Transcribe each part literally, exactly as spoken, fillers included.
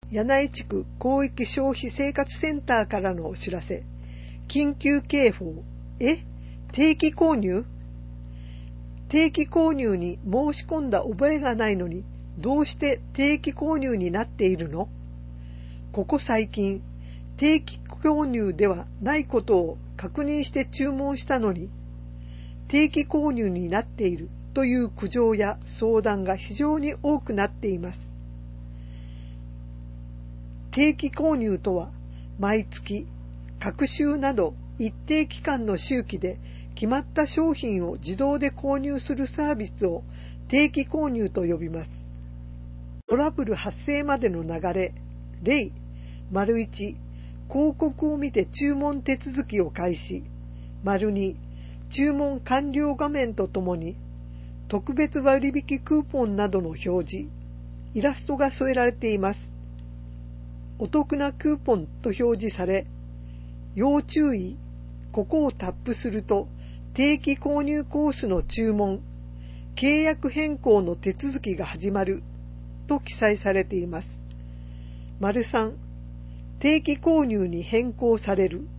柳井地区広域消費生活センターからのお知らせ。緊急警報。え？定期購入？定期購入に申し込んだ覚えがないのに、どうして定期購入になっているの？ここ最近、定期購入ではないことを確認して注文したのに、定期購入になっているという苦情や相談が非常に多くなっています。定期購入とは、毎月、各週など一定期間の周期で決まった商品を自動で購入するサービスを定期購入と呼びます。トラブル発生までの流れ、例、丸いち、広告を見て注文手続きを開始、丸に、注文完了画面とともに、特別割引クーポンなどの表示、イラストが添えられています。お得なクーポンと表示され、要注意、ここをタップすると、定期購入コースの注文、契約変更の手続きが始まると記載されています。丸さん、定期購入に変更される。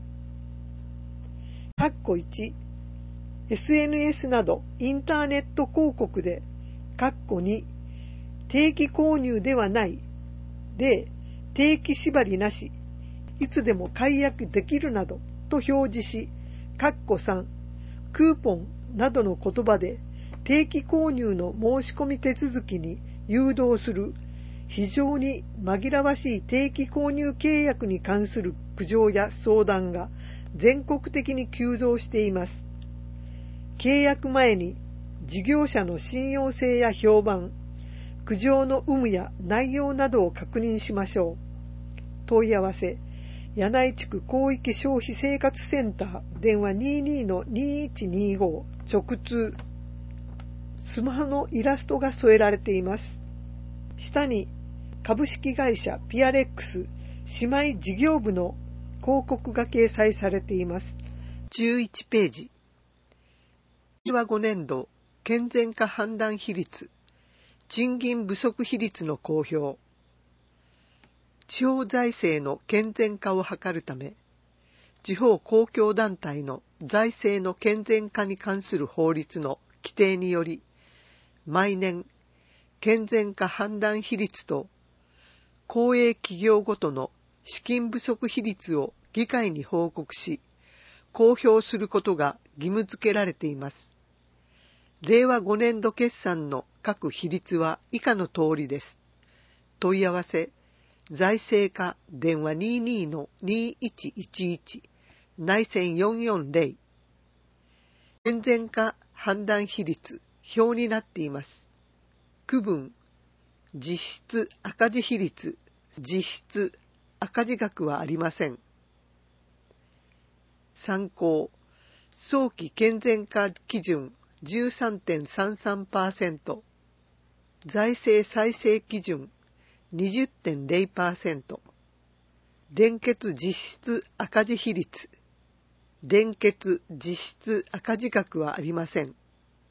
括弧いち、エスエヌエス などインターネット広告で、括弧に、定期購入ではない、で、定期縛りなし、いつでも解約できるなどと表示し、括弧さん、クーポンなどの言葉で定期購入の申し込み手続きに誘導する非常に紛らわしい定期購入契約に関する苦情や相談が全国的に急増しています。契約前に事業者の信用性や評判、苦情の有無や内容などを確認しましょう。問い合わせ、柳井地区広域消費生活センター、電話 にじゅうに の にいちにご、直通。スマホのイラストが添えられています。下に株式会社ピアレックス姉妹事業部の広告が掲載されています。じゅういちページ。令和ごねん度健全化判断比率、賃金不足比率の公表。地方財政の健全化を図るため、地方公共団体の財政の健全化に関する法律の規定により、毎年、健全化判断比率と公営企業ごとの資金不足比率を議会に報告し、公表することが義務付けられています。令和ごねん度決算の各比率は以下の通りです。問い合わせ、財政課電話 にじゅうに の にいちいちいち、内線よんよんゼロ。健全化判断比率、表になっています。区分、実質赤字比率、実質赤字額はありません。参考、早期健全化基準 じゅうさんてんさんさんパーセント、財政再生基準 にじゅってんゼロパーセント、連結実質赤字比率、連結実質赤字額はありません。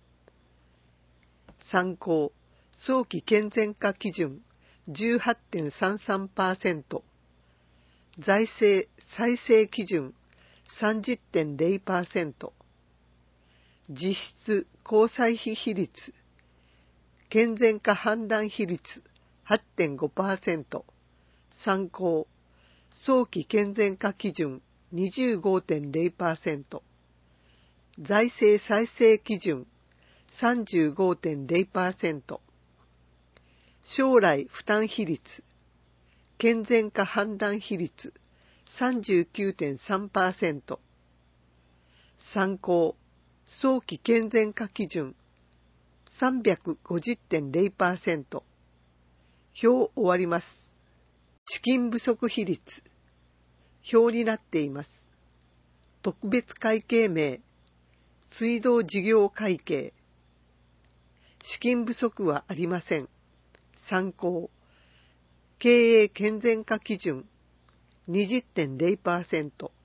参考、早期健全化基準 じゅうはちてんさんさんパーセント、財政再生基準 さんじゅってんゼロパーセント、実質交際費比率、健全化判断比率 はちてんごパーセント、参考、早期健全化基準 にじゅうごてんゼロパーセント、財政再生基準 さんじゅうごてんゼロパーセント、将来負担比率、健全化判断比率 さんじゅうきゅうてんさんパーセント、参考、早期健全化基準 さんびゃくごじゅってんゼロパーセント。表終わります。資金不足比率、表になっています。特別会計名、水道事業会計。資金不足はありません。参考、経営健全化基準 にじゅってんゼロパーセント。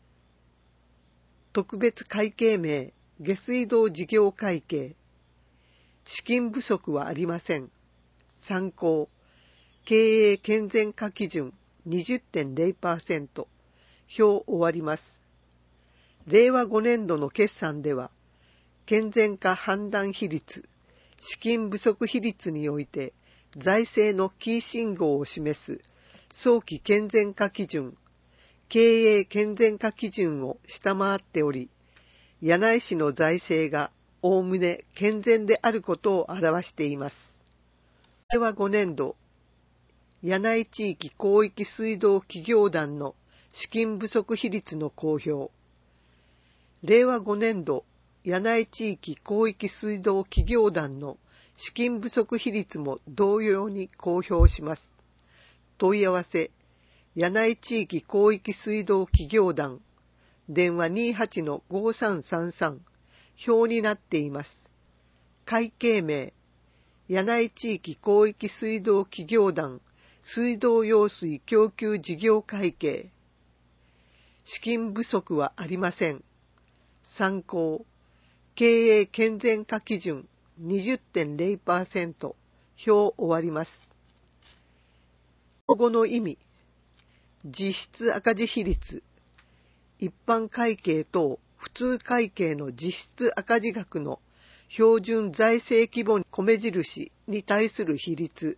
特別会計名、下水道事業会計。資金不足はありません。参考、 経営健全化基準 にじゅってんゼロパーセント、表終わります。れいわごねんどの決算では、健全化判断比率、資金不足比率において財政のキー信号を示す早期健全化基準、経営健全化基準を下回っており、柳井市の財政がおおむね健全であることを表しています。れいわごねんど、柳井地域広域水道企業団の資金不足比率の公表。れいわごねんど、柳井地域広域水道企業団の資金不足比率も同様に公表します。問い合わせ、柳井地域広域水道企業団、電話 にはちのごさんさんさん、表になっています。会計名、柳井地域広域水道企業団、水道用水供給事業会計。資金不足はありません。参考、経営健全化基準 にじゅってんゼロパーセント、表終わります。用語の意味、実質赤字比率、一般会計等普通会計の実質赤字額の標準財政規模米印に対する比率。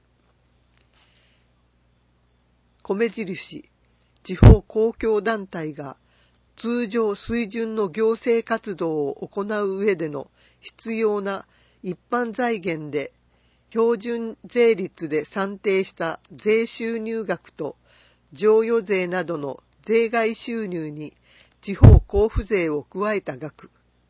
米印、地方公共団体が通常水準の行政活動を行う上での必要な一般財源で標準税率で算定した税収入額と譲与税などの税外収入に地方交付税を加えた額。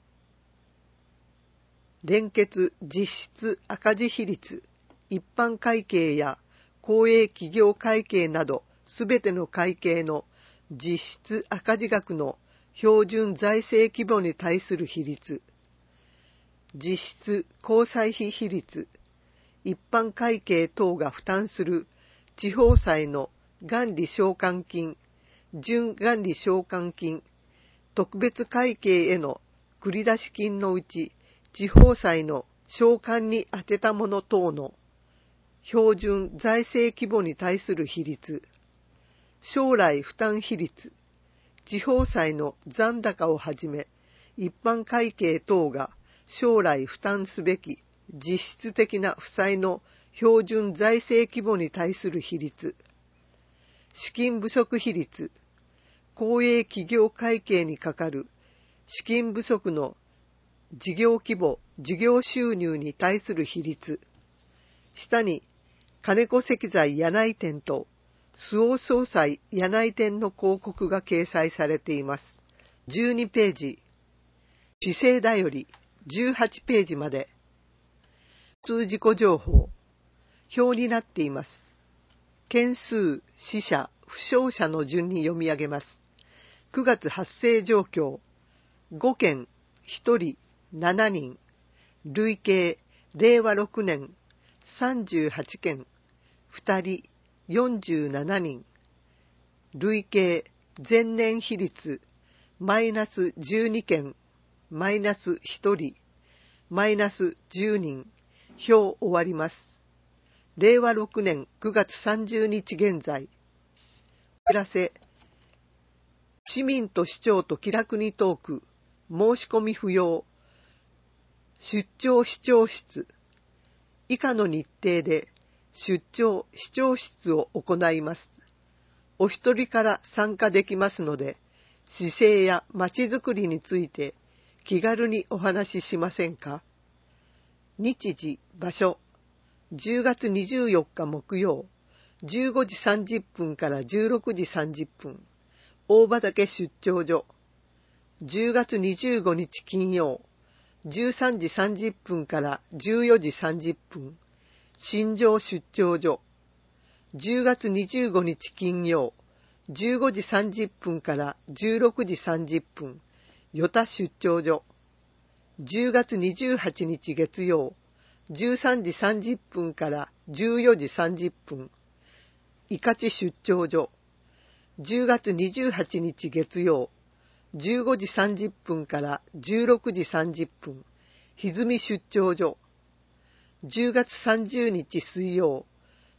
連結実質赤字比率、一般会計や公営企業会計などすべての会計の実質赤字額の標準財政規模に対する比率。実質交際費比率、一般会計等が負担する地方債の元利償還金、準元利償還金、特別会計への繰出金のうち地方債の償還に充てたもの等の標準財政規模に対する比率。将来負担比率、地方債の残高をはじめ一般会計等が将来負担すべき実質的な負債の標準財政規模に対する比率。資金不足比率、公営企業会計にかかる資金不足の事業規模、事業収入に対する比率。下に金子石材柳井店と周防総裁柳井店の広告が掲載されています。じゅうにページ、市政だよりじゅうはちページまで。普通事故情報、表になっています。件数、死者、負傷者の順に読み上げます。くがつ発生状況、ごけん、ひとり、ななにん、累計、れいわろくねん、さんじゅうはちけん、ふたり、よんじゅうななにん、累計、前年比率、マイナスじゅうにけん、マイナスひとり、マイナスじゅうにん、表終わります。れいわろくねんくがつさんじゅうにち現在。お知らせ。市民と市長と気楽にトーク、申し込み不要。出張市長室。以下の日程で出張市長室を行います。お一人から参加できますので、市政やまちづくりについて気軽にお話ししませんか。日時、場所、じゅうがつにじゅうよっか木曜、じゅうごじさんじゅっぷんからじゅうろくじさんじゅっぷん、大畑出張所。じゅうがつにじゅうごにち金曜、じゅうさんじさんじゅっぷんからじゅうよじさんじゅっぷん、新庄出張所。じゅうがつにじゅうごにち金曜、じゅうごじさんじゅっぷんからじゅうろくじさんじゅっぷん、与田出張所。じゅうがつにじゅうはちにち月曜、じゅうさんじさんじゅっぷんからじゅうよじさんじゅっぷん、伊勝出張所。じゅうがつにじゅうはちにち月曜、じゅうごじさんじゅっぷんからじゅうろくじさんじゅっぷん、歪出張所。じゅうがつさんじゅうにち水曜、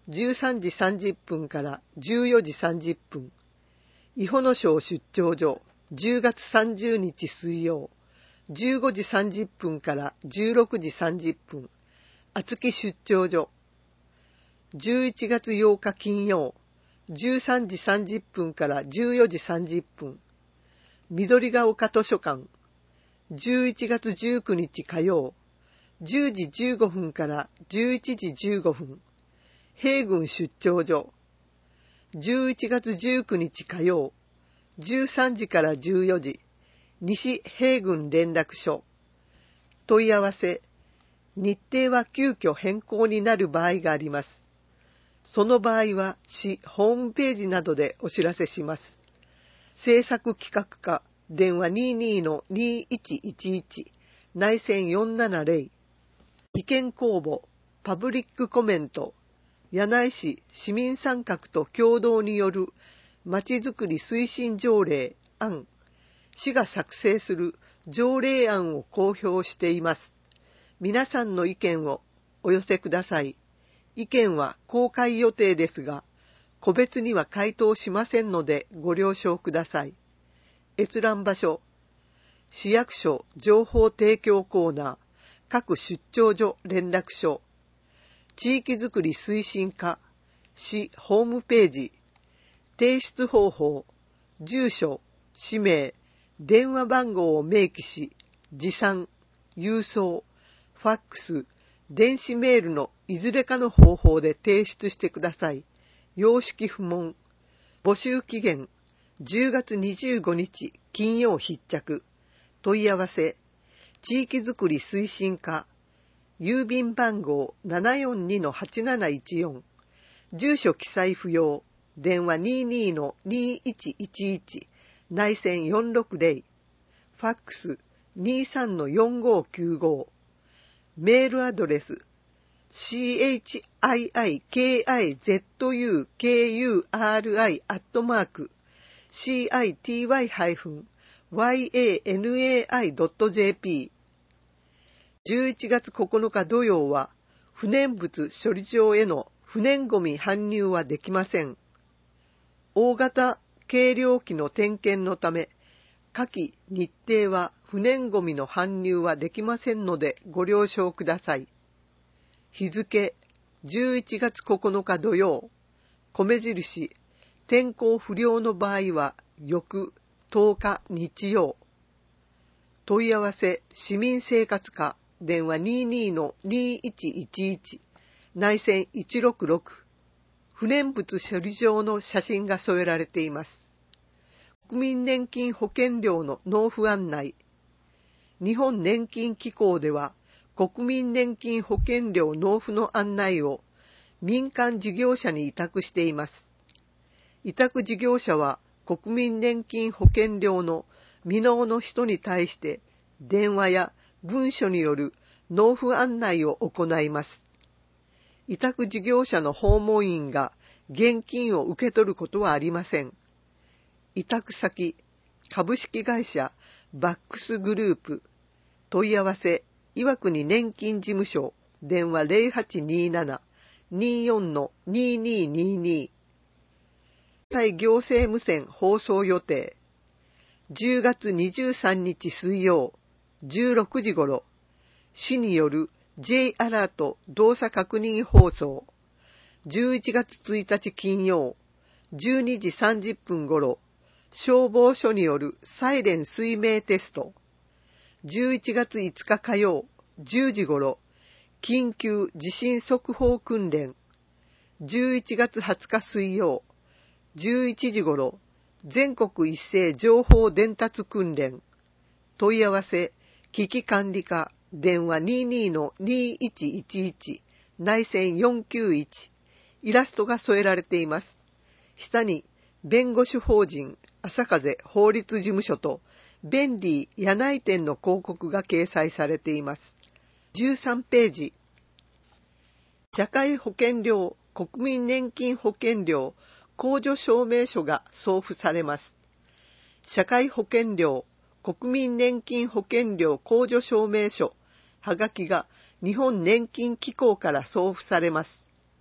じゅうさんじさんじゅっぷんからじゅうよじさんじゅっぷん、伊保野省出張所じゅうがつさんじゅうにち水曜、じゅうごじさんじゅっぷんからじゅうろくじさんじゅっぷん、厚木出張所、じゅういちがつようか金曜、じゅうさんじさんじゅっぷんからじゅうよじさんじゅっぷん、緑が丘図書館、じゅういちがつじゅうくにち火曜、じゅうじじゅうごふんからじゅういちじじゅうごふん、平郡出張所、じゅういちがつじゅうくにち火曜、じゅうさんじからじゅうよじ、西平郡連絡所。問い合わせ、日程は急遽変更になる場合があります。その場合は市ホームページなどでお知らせします。制作企画課、電話 にじゅうに の にいちいちいち、内線よんななゼロ。意見公募、パブリックコメント、柳井市市民参画と共同によるまちづくり推進条例案、市が作成する条例案を公表しています。皆さんの意見をお寄せください。意見は公開予定ですが、個別には回答しませんのでご了承ください。閲覧場所、市役所情報提供コーナー、各出張所連絡所、地域づくり推進課、市ホームページ、提出方法、住所、氏名、電話番号を明記し、持参、郵送、ファックス、電子メールのいずれかの方法で提出してください。様式不問。募集期限、じゅうがつにじゅうごにち金曜必着。問い合わせ、地域づくり推進課、郵便番号 ななよんにのはちなないちよん、住所記載不要、電話 にじゅうに の にいちいちいち、内線よんろくゼロ、ファックス にじゅうさんのよんごきゅうご、メールアドレス シーエイチアイアイケーアイゼットユーケーユーアールアイ アットマーク シーアイティーワイ ハイフン ワイエーエヌエーアイ ドットジェーピー。じゅういちがつここのか土曜は不燃物処理場への不燃ごみ搬入はできません。大型計量器の点検のため、下記日程は不燃ごみの搬入はできませんのでご了承ください。日付じゅういちがつここのか土曜、米印、天候不良の場合は翌とおか日曜。問い合わせ市民生活課、電話 にじゅうに の にいちいちいち、内線いちろくろく、不燃物処理場の写真が添えられています。国民年金保険料の納付案内。日本年金機構では、国民年金保険料納付の案内を民間事業者に委託しています。委託事業者は国民年金保険料の未納の人に対して電話や文書による納付案内を行います。委託事業者の訪問員が現金を受け取ることはありません。委託先、株式会社バックスグループ、問い合わせ、岩国年金事務所、電話 ゼロはちにーなな にーよんのにーにーにーにー。対行政無線放送予定。じゅうがつにじゅうさんにち水曜、じゅうろくじ頃、市による J アラート動作確認放送。じゅういちがつついたち金曜、じゅうにじさんじゅっぷん頃、消防署によるサイレン水明テスト。じゅういちがついつか火曜、じゅうじ頃、緊急地震速報訓練。じゅういちがつはつか水曜、じゅういちじ頃、全国一斉情報伝達訓練。問い合わせ、危機管理課、電話 にじゅうに の にいちいちいち、内線よんきゅういち。イラストが添えられています。下に、弁護士法人朝風法律事務所と便利柳井店の広告が掲載されています。じゅうさんページ。社会保険料、国民年金保険料、控除証明書が送付されます。社会保険料、国民年金保険料控除証明書、はがきが日本年金機構から送付されます。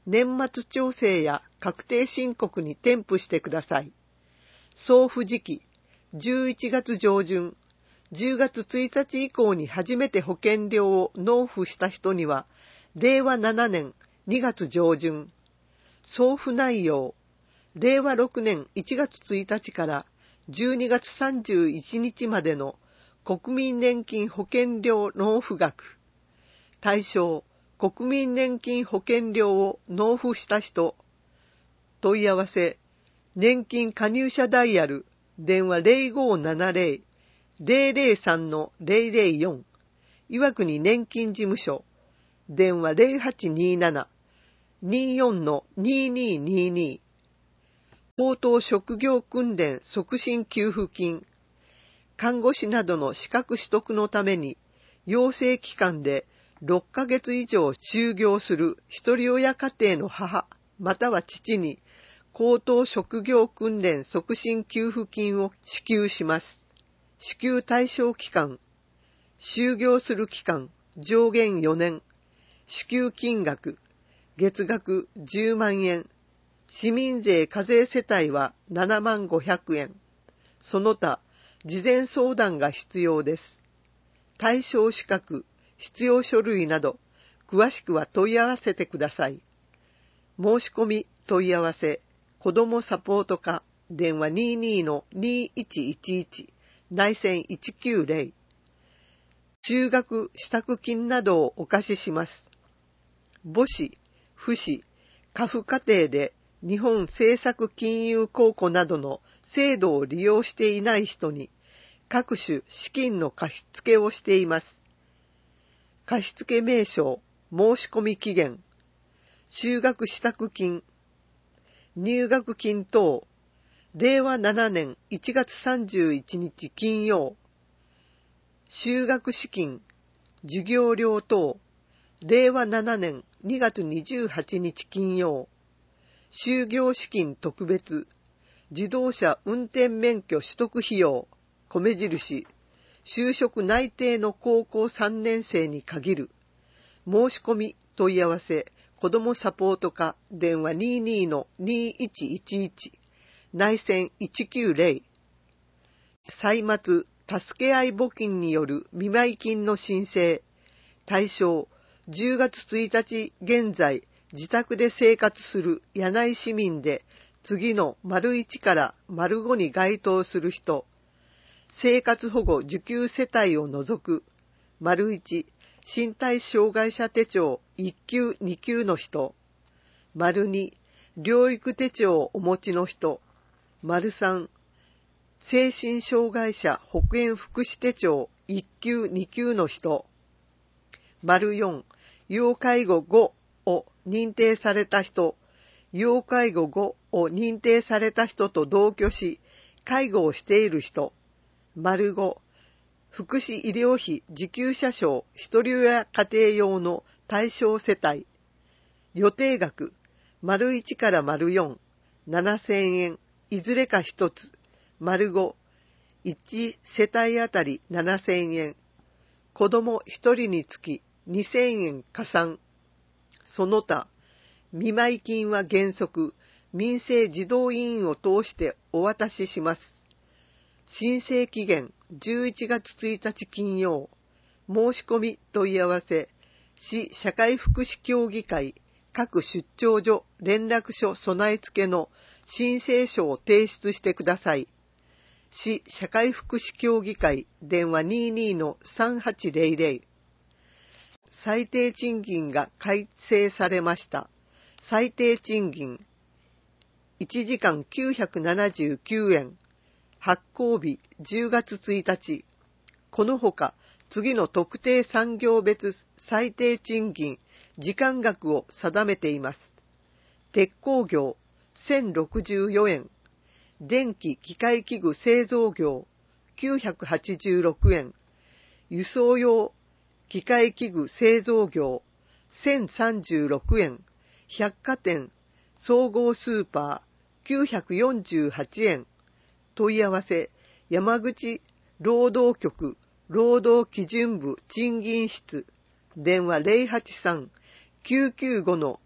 年末調整や確定申告に添付してください。送付時期、じゅういちがつ上旬、じゅうがつついたち以降に初めて保険料を納付した人には、れいわななねんにがつ上旬、送付内容、れいわろくねんいちがつついたちからじゅうにがつさんじゅういちにちまでの国民年金保険料納付額、対象、国民年金保険料を納付した人、問い合わせ、年金加入者ダイヤル、電話 ゼロごーななゼロ ゼロゼロさん ゼロゼロよん、岩国年金事務所、電話 ゼロはちにーなな にーよん にーにーにーにー、高等職業訓練促進給付金、看護師などの資格取得のために、養成機関でろっかげつ以上就業する一人親家庭の母または父に高等職業訓練促進給付金を支給します。支給対象期間、就業する期間、上限よねん、支給金額、月額じゅうまんえん、市民税課税世帯はななまんごひゃくえん、その他、事前相談が必要です。対象資格、必要書類など、詳しくは問い合わせてください。申し込み問い合わせ、子どもサポート課、電話 にーにーのにーいちいちいち、内線いちきゅうゼロ、就学支度金などをお貸しします。母子、父子、家父家庭で日本政策金融公庫などの制度を利用していない人に各種資金の貸付をしています。貸付名称、申し込み期限、就学支度金、入学金等、れいわななねんいちがつさんじゅういちにち金曜、就学資金、授業料等、れいわななねんにがつにじゅうはちにち金曜、就業資金特別、自動車運転免許取得費用、米印、就職内定の高校さんねん生に限る、申し込み問い合わせ、子どもサポート課、電話 にーにーのにーいちいちいち、内線いちきゅうゼロ、歳末助け合い募金による見舞金の申請、対象、じゅうがつついたち現在、自宅で生活する柳井市民で、次の丸いちから丸ごに該当する人、生活保護受給世帯を除く、丸いち、身体障害者手帳いっきゅうにきゅうの人、丸に、療育手帳をお持ちの人、丸さん、精神障害者保健福祉手帳いっきゅうにきゅうの人、丸よん、要介護ごを認定された人、要介護ごを認定された人と同居し、介護をしている人、丸ご、福祉医療費受給者証一人親家庭用の対象世帯、予定額、丸いちから丸よん、ななせんえん、いずれか一つ、丸ご、いち世帯あたりななせんえん、子供一人につきにせんえん加算、その他、見舞金は原則、民生児童委員を通してお渡しします。申請期限じゅういちがつついたち金曜、申し込み問い合わせ、市社会福祉協議会各出張所連絡書備え付けの申請書を提出してください。市社会福祉協議会電話 にーにーのさんはちゼロゼロ、最低賃金が改正されました。最低賃金いちじかんきゅうひゃくななじゅうきゅうえん、発行日じゅうがつついたち、このほか次の特定産業別最低賃金時間額を定めています。鉄工業せんろくじゅうよえん、電気機械器具製造業きゅうひゃくはちじゅうろくえん、輸送用機械器具製造業せんさんじゅうろくえん、百貨店総合スーパーきゅうひゃくよんじゅうはちえん、問い合わせ、山口労働局労働基準部賃金室、電話 ゼロはちさん きゅうきゅうごの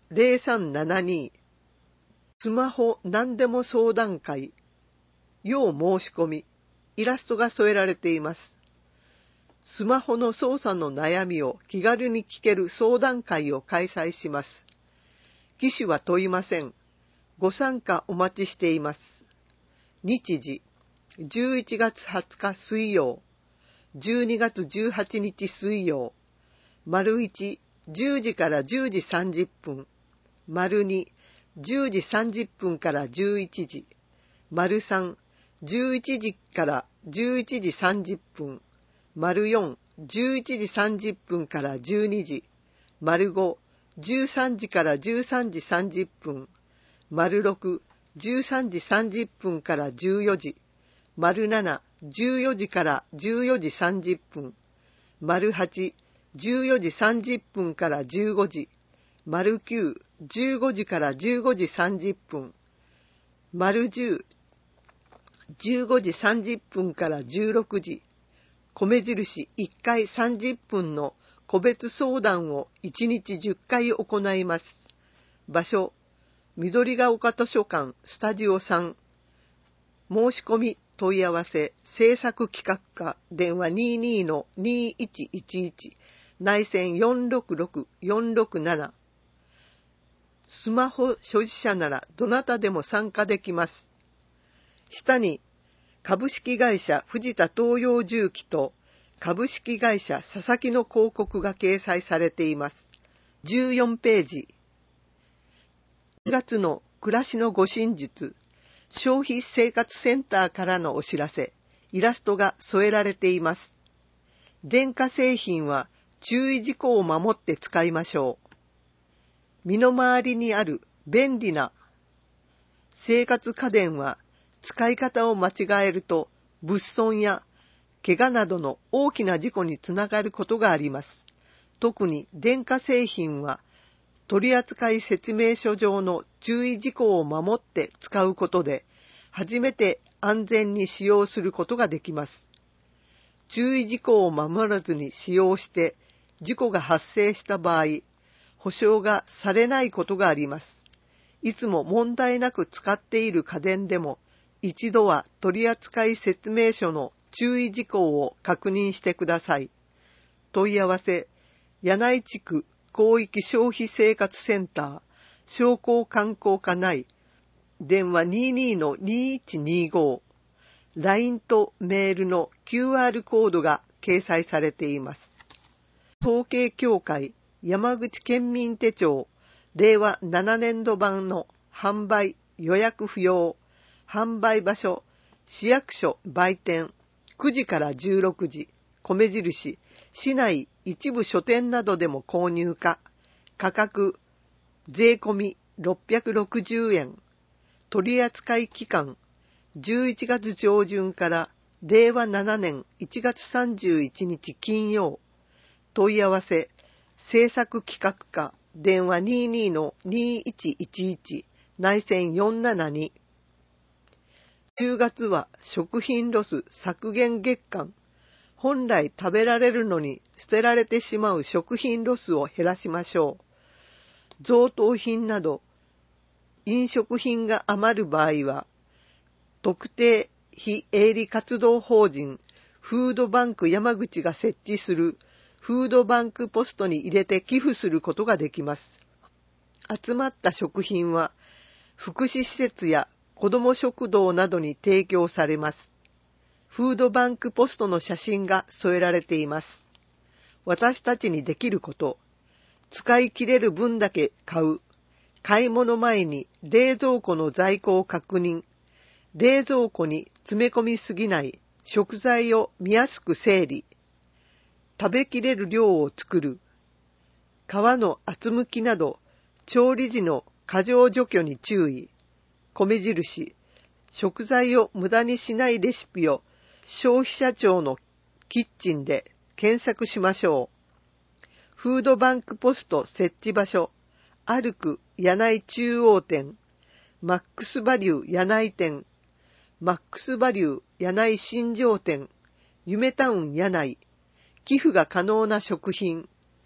ゼロさんななに。スマホ何でも相談会。要申し込み。イラストが添えられています。スマホの操作の悩みを気軽に聞ける相談会を開催します。機種は問いません。ご参加お待ちしています。日時、じゅういちがつはつか水曜、じゅうにがつじゅうはちにち水曜、丸いち、じゅうじからじゅうじさんじゅっぷん、丸に、じゅうじさんじゅっぷんからじゅういちじ、丸さん、じゅういちじからじゅういちじさんじゅっぷん、丸よん、じゅういちじさんじゅっぷんからじゅうにじ、丸ご、じゅうさんじからじゅうさんじさんじゅっぷん、丸ろく、じゅうさんじさんじゅっぷんからじゅうよじ、丸なな、じゅうよじからじゅうよじさんじゅっぷん、丸はち、じゅうよじさんじゅっぷんからじゅうごじ、丸きゅう、じゅうごじからじゅうごじさんじゅっぷん、丸じゅう、じゅうごじさんじゅっぷんからじゅうろくじ、米印いっかいさんじゅっぷんの個別相談をいちにちじゅっかい行います。場所、緑が丘図書館スタジオさん。申し込み問い合わせ制作企画課電話 にじゅうに の にいちいちいち 内線 よんろくろく よんろくなな。スマホ所持者ならどなたでも参加できます。下に株式会社藤田東洋重機と株式会社佐々木の広告が掲載されています。じゅうよんページ。にがつの暮らしの護身術、消費生活センターからのお知らせ、イラストが添えられています。電化製品は注意事項を守って使いましょう。身の回りにある便利な生活家電は使い方を間違えると物損や怪我などの大きな事故につながることがあります。特に電化製品は取扱説明書上の注意事項を守って使うことで初めて安全に使用することができます。注意事項を守らずに使用して事故が発生した場合、保証がされないことがあります。いつも問題なく使っている家電でも一度は取扱説明書の注意事項を確認してください。問い合わせ、柳井地区広域消費生活センター、商工観光課内、電話 にじゅうに の にいちにご、ライン とメールの キューアール コードが掲載されています。統計協会山口県民手帳れいわななねんど版の販売予約不要、販売場所市役所売店くじからじゅうろくじ、米印市内一部書店などでも購入可、価格税込みろっぴゃくろくじゅうえん、取扱期間じゅういちがつ上旬かられいわななねんいちがつさんじゅういちにち金曜、問い合わせ制作企画課電話 にじゅうに の にいちいちいち 内線よんななに。じゅうがつは食品ロス削減月間。本来食べられるのに捨てられてしまう食品ロスを減らしましょう。贈答品など飲食品が余る場合は、特定非営利活動法人フードバンク山口が設置するフードバンクポストに入れて寄付することができます。集まった食品は福祉施設や子ども食堂などに提供されます。フードバンクポストの写真が添えられています。私たちにできること、使い切れる分だけ買う、買い物前に冷蔵庫の在庫を確認、冷蔵庫に詰め込みすぎない、食材を見やすく整理、食べきれる量を作る、皮の厚むきなど調理時の過剰除去に注意、米印、食材を無駄にしないレシピを消費者庁のキッチンで検索しましょう。フードバンクポスト設置場所、歩く柳井中央店、マックスバリュー柳井店、マックスバリュー柳井新庄店、夢タウン柳井、寄付が可能な食品、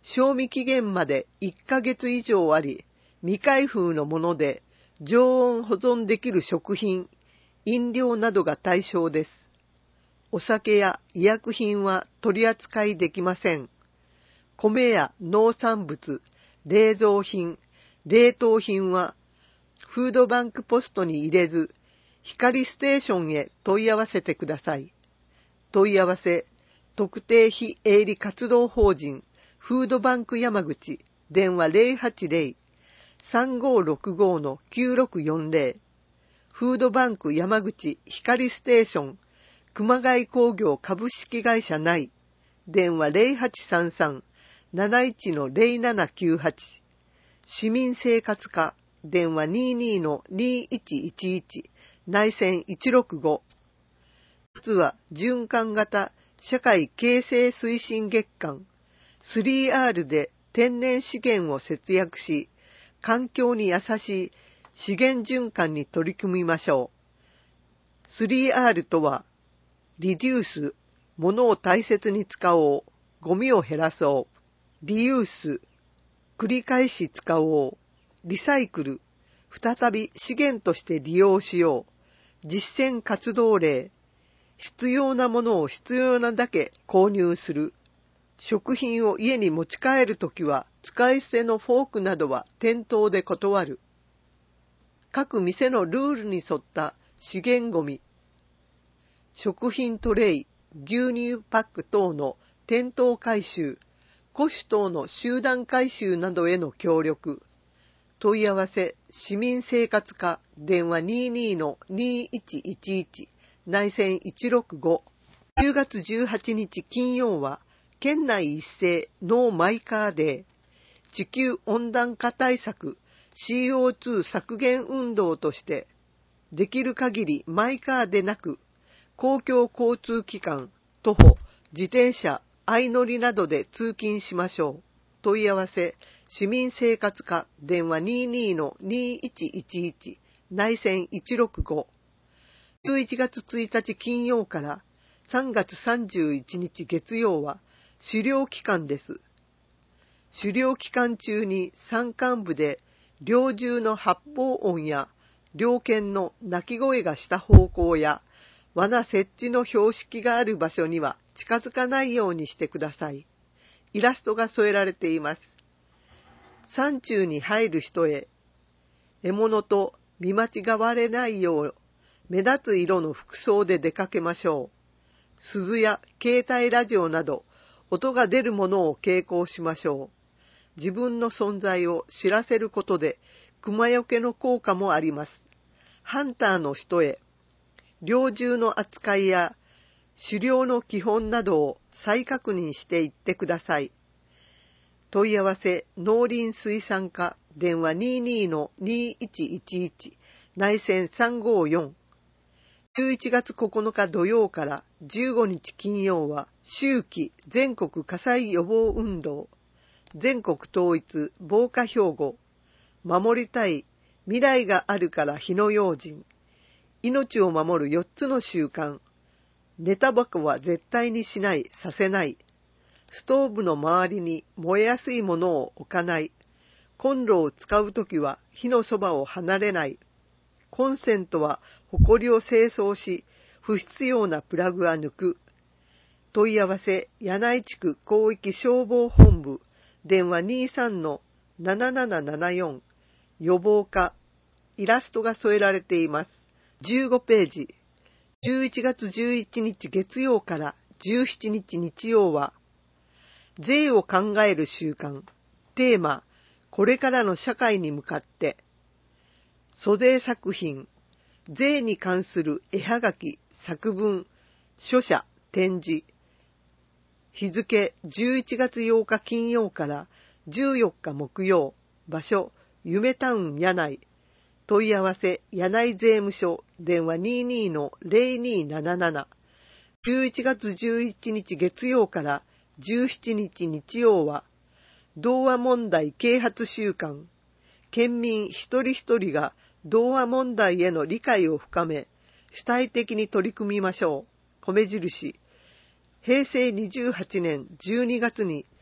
賞味期限までいっかげつ以上あり、未開封のもので常温保存できる食品、飲料などが対象です。お酒や医薬品は取り扱いできません。米や農産物、冷蔵品、冷凍品はフードバンクポストに入れず、光ステーションへ問い合わせてください。問い合わせ、特定非営利活動法人フードバンク山口、電話 ゼロはちゼロ さんごろくご きゅうろくよんゼロ、フードバンク山口光ステーション熊谷工業株式会社内、電話 ゼロはちさんさん なないち ゼロななきゅうはち、市民生活課、電話 にじゅうに にいちいちいち、内線いちろくご。夏は循環型社会形成推進月間 スリーアール で天然資源を節約し、環境に優しい資源循環に取り組みましょう。スリーアール とは、リデュース、物を大切に使おう、ゴミを減らそう。リユース、繰り返し使おう。リサイクル、再び資源として利用しよう。実践活動例、必要なものを必要なだけ購入する。食品を家に持ち帰るときは、使い捨てのフォークなどは店頭で断る。各店のルールに沿った資源ゴミ、食品トレイ、牛乳パック等の店頭回収、古紙等の集団回収などへの協力。問い合わせ、市民生活課、電話 にじゅうに にいちいちいち、内線いちろくご。じゅうがつじゅうはちにち金曜は、県内一斉ノーマイカーデー、地球温暖化対策 シーオーツー 削減運動として、できる限りマイカーでなく、公共交通機関、徒歩、自転車、相乗りなどで通勤しましょう。問い合わせ、市民生活課、電話 にじゅうに にいちいちいち、内線いちろくご。じゅういちがつついたち金曜からさんがつさんじゅういちにち月曜は狩猟期間です。狩猟期間中に山間部で猟銃の発砲音や猟犬の鳴き声がした方向や罠設置の標識がある場所には近づかないようにしてください。イラストが添えられています。山中に入る人へ、獲物と見間違われないよう目立つ色の服装で出かけましょう。鈴や携帯ラジオなど音が出るものを携行しましょう。自分の存在を知らせることで熊よけの効果もあります。ハンターの人へ、猟銃の扱いや狩猟の基本などを再確認していってください。問い合わせ、農林水産課、電話 にじゅうに にいちいちいち、内線さんごよん。じゅういちがつここのか土曜からじゅうごにち金曜は、秋季全国火災予防運動、全国統一防火標語、守りたい未来があるから火の用心、命を守るよっつの習慣、寝タバコは絶対にしない、させない、ストーブの周りに燃えやすいものを置かない、コンロを使うときは火のそばを離れない、コンセントはホコリを清掃し、不必要なプラグは抜く。問い合わせ、柳井地区広域消防本部、電話 にじゅうさん ななななななよん、予防課、イラストが添えられています。じゅうごページ。じゅういちがつじゅういちにち月曜からじゅうしちにち日曜は、税を考える習慣、テーマ、これからの社会に向かって、租税作品、税に関する絵はがき、作文、書写、展示。日付じゅういちがつようか金曜からじゅうよっか木曜。場所、夢タウン柳井。問い合わせ、柳井税務署、電話 にじゅうに ゼロになななな。じゅういちがつじゅういちにち月曜からじゅうしちにち日曜は、童話問題啓発週間。県民一人一人が童話問題への理解を深め、主体的に取り組みましょう。米印。へいせいにじゅうはちねんじゅうにがつに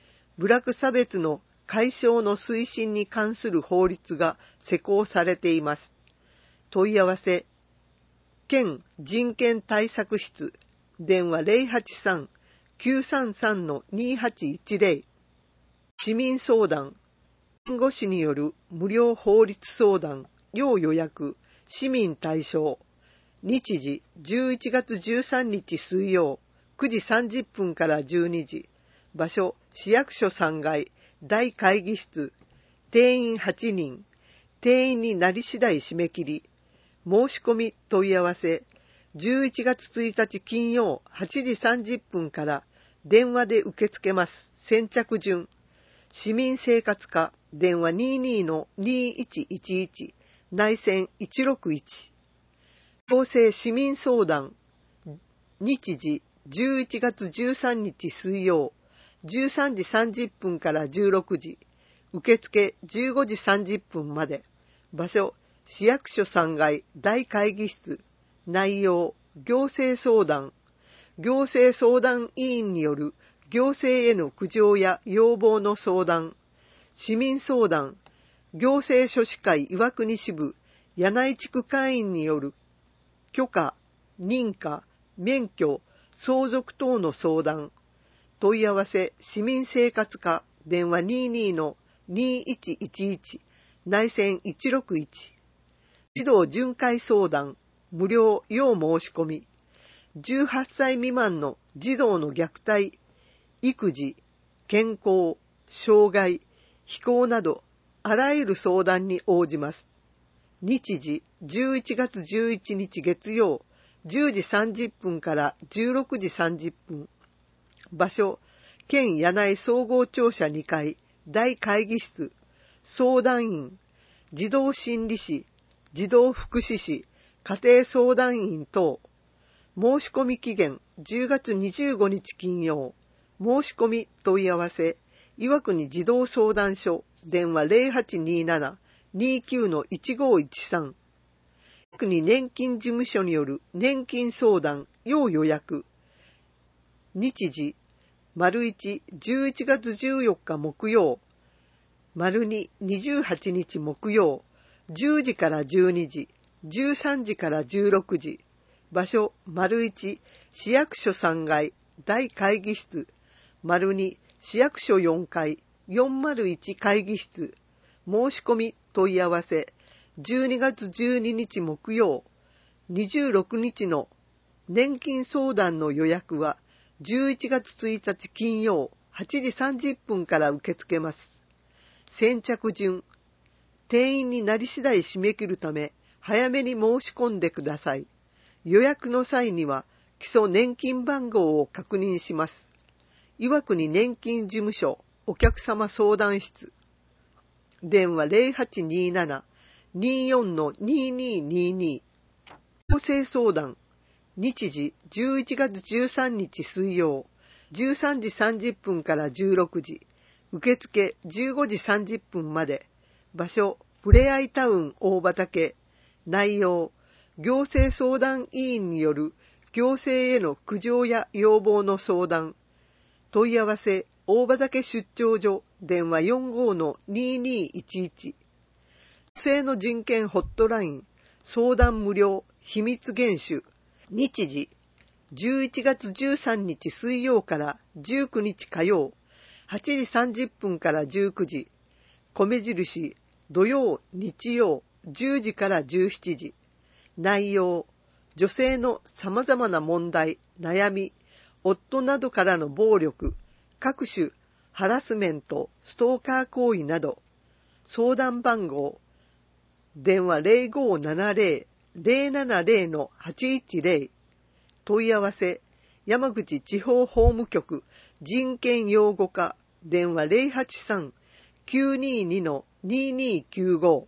部落差別の解消の推進に関する法律が施行されています。問い合わせ、県人権対策室、電話 ゼロはちさん きゅうさんさん にはちいちゼロ、市民相談、弁護士による無料法律相談、要予約、市民対象、日時じゅういちがつじゅうさんにち水曜、くじさんじゅっぷんからじゅうにじ、場所、市役所さんがい、大会議室、定員はちにん、定員になり次第締め切り、申し込み問い合わせ、じゅういちがつついたち金曜はちじさんじゅっぷんから電話で受け付けます。先着順。市民生活課、電話 にじゅうにのにいちいちいち、内線いちろくいち。行政市民相談、日時じゅういちがつじゅうさんにち水曜、じゅうさんじさんじゅっぷんからじゅうろくじ、受付じゅうごじさんじゅっぷんまで、場所、市役所さんがい大会議室、内容、行政相談、行政相談委員による行政への苦情や要望の相談、市民相談、行政書士会岩国支部、柳井地区会員による許可、認可、免許、相続等の相談、問い合わせ、市民生活課、電話 にじゅうにのにいちいちいち、内線いちろくいち。児童巡回相談、無料要申し込み。じゅうはっさい未満の児童の虐待、育児、健康、障害、非行など、あらゆる相談に応じます。日時、じゅういちがつじゅういちにち月曜、じゅうじさんじゅっぷんからじゅうろくじさんじゅっぷん。場所、県柳井総合庁舎にかい、大会議室、相談員、児童心理士、児童福祉士、家庭相談員等。申し込み期限じゅうがつにじゅうごにち金曜。申し込み問い合わせ、岩国児童相談所、電話 ゼロはちにーなな にーきゅうのいちごいちさん。岩国年金事務所による年金相談、要予約。日時、丸いち、じゅういちがつじゅうよっか木曜。丸に、にじゅうはちにち木曜。じゅうじからじゅうにじ、じゅうさんじからじゅうろくじ。場所、丸いち、市役所さんがい、大会議室。丸に、市役所よんかい、よんまるいち会議室。申し込み問い合わせ、じゅうにがつじゅうににち木曜。にじゅうろくにちの年金相談の予約は、じゅういちがつついたち金曜、はちじさんじゅっぷんから受け付けます。先着順。定員になり次第締め切るため、早めに申し込んでください。予約の際には、基礎年金番号を確認します。岩国年金事務所お客様相談室。電話 ゼロはちにーなな にーよんのにーにーにーにー。行政相談。日時じゅういちがつじゅうさんにち水曜。じゅうさんじさんじゅっぷんからじゅうろくじ。受付じゅうごじさんじゅっぷんまで。場所、ふれあいタウン大畑。内容、行政相談委員による行政への苦情や要望の相談。問い合わせ、大畑出張所、電話 よんごのにーにーいちいち。女性の人権ホットライン、相談無料、秘密厳守。日時、じゅういちがつじゅうさんにち水曜からじゅうくにち火曜。はちじさんじゅっぷんからじゅうくじ。米印、土曜、日曜、じゅうじからじゅうしちじ。内容、女性の様々な問題、悩み、夫などからの暴力、各種、ハラスメント、ストーカー行為など。相談番号、電話 ゼロごーななゼロ ゼロななゼロのはちいちゼロ。問い合わせ、山口地方法務局人権擁護課、電話 ゼロはちさん きゅうにーにのにーにーきゅうご。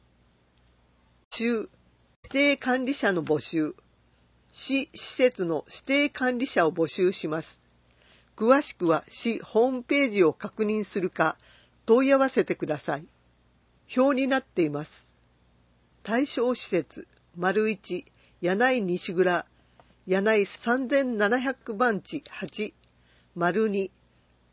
指定管理者の募集。市施設の指定管理者を募集します。詳しくは市ホームページを確認するか問い合わせてください。表になっています。対象施設、丸いち、柳井西蔵、柳井さんぜんななひゃくばんちはち、丸に、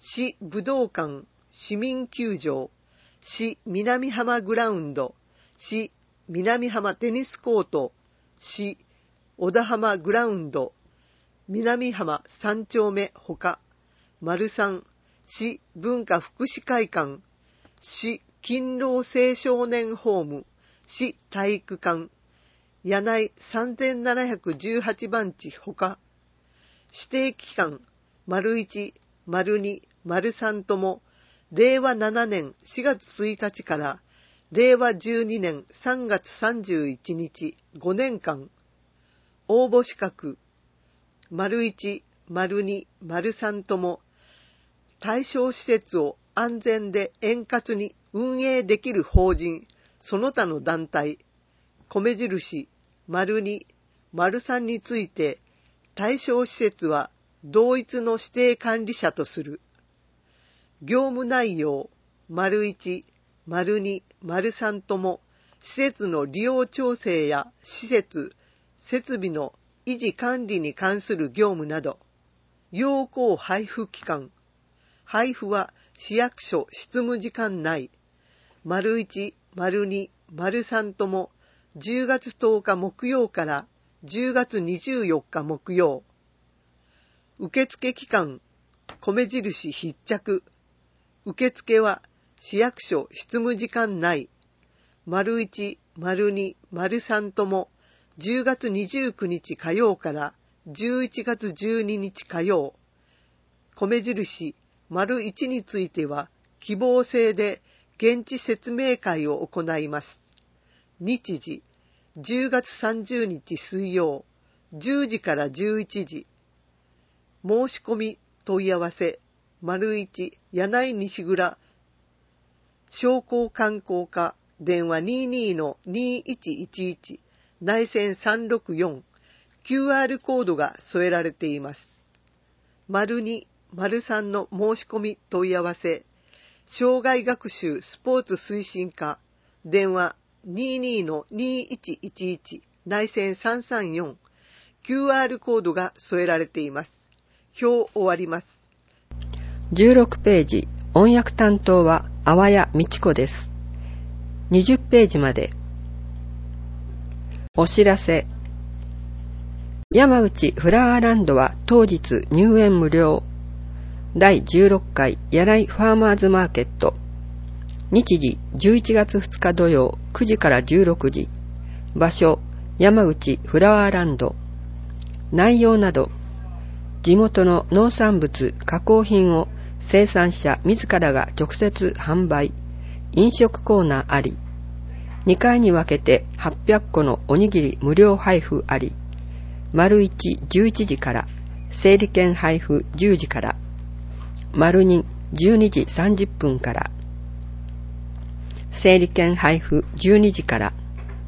市武道館市民球場、市南浜グラウンド、市南浜テニスコート、市小田浜グラウンド、南浜三丁目ほか、丸三、市文化福祉会館、市勤労青少年ホーム、市体育館、柳井さんぜんななひゃくじゅうはちばん地ほか、指定期間、丸一、丸二、丸三とも、れいわななねんしがつついたちかられいわじゅうにねんさんがつさんじゅういちにちごねんかん、応募資格、丸一、丸二、丸三とも、対象施設を安全で円滑に運営できる法人、その他の団体、米印、丸二、丸三について、対象施設は同一の指定管理者とする。業務内容、丸一、丸二、丸三とも、施設の利用調整や施設、設備の維持管理に関する業務など、要項配布期間、配布は市役所執務時間内、丸一、丸二、丸三ともじゅうがつとおか木曜からじゅうがつにじゅうよっか木曜。受付期間、米印必着。受付は市役所執務時間内、丸一、丸二、丸三ともじゅうがつにじゅうくにち火曜からじゅういちがつじゅうににち火曜。米印丸一については希望制で現地説明会を行います。日時、じゅうがつさんじゅうにち水曜、じゅうじからじゅういちじ。申し込み問い合わせ、丸一、柳井西蔵、商工観光課、電話 にじゅうに の にいちいちいち、内線さんろくよん、キューアール コードが添えられています。丸二、丸三の申し込み問い合わせ、障害学習スポーツ推進課、電話 にじゅうに の にいちいちいち、内線さんさんよん、キューアール コードが添えられています。表終わります。 じゅうろくページ、音訳担当は阿波谷道子です。にじゅっページまで。お知らせ。山口フラワーランドは当日入園無料。だいじゅうろっかい柳井ファーマーズマーケット。日時じゅういちがつふつか土曜くじからじゅうろくじ。場所山口フラワーランド。内容など、地元の農産物加工品を生産者自らが直接販売。飲食コーナーあり。にかいに分けてはっぴゃっこのおにぎり無料配布あり。丸いち、じゅういちじから、整理券配布じゅうじから。丸に、じゅうにじさんじゅっぷんから。整理券配布じゅうにじから。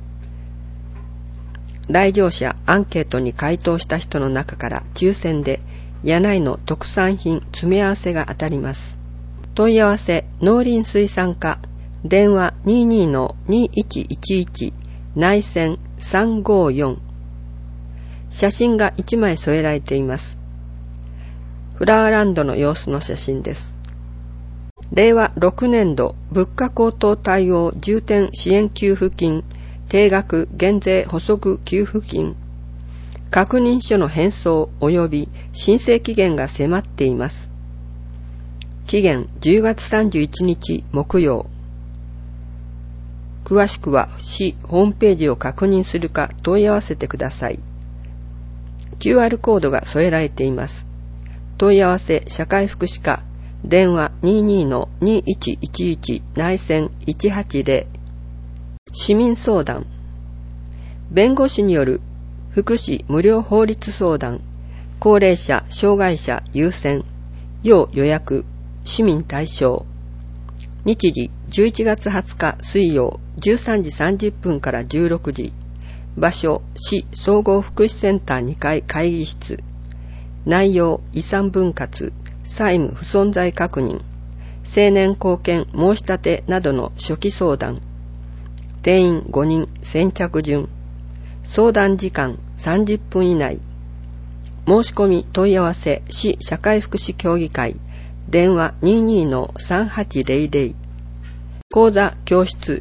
来場者アンケートに回答した人の中から抽選で柳井の特産品詰め合わせが当たります。問い合わせ農林水産課、電話 にじゅうに の にいちいちいち、内線さんごよん。写真がいちまい添えられています。フラワーランドの様子の写真です。れいわろくねんど物価高騰対応重点支援給付金定額減税補足給付金確認書の返送及び申請期限が迫っています。期限じゅうがつさんじゅういちにち木曜。詳しくは市ホームページを確認するか問い合わせてください。キューアール コードが添えられています。問い合わせ社会福祉課、電話 にじゅうに の にいちいちいち、内線いちはちぜろ。市民相談。弁護士による福祉無料法律相談。高齢者、障害者優先。要予約。市民対象。日時じゅういちがつはつか水曜じゅうさんじさんじゅっぷんからじゅうろくじ。場所市総合福祉センターにかい会議室。内容遺産分割、債務不存在確認、成年後見申し立てなどの初期相談。定員ごにん、先着順。相談時間さんじゅっぷん以内。申し込み問い合わせ市社会福祉協議会、 電話 にじゅうにのさんはちゼロゼロ。講座教室。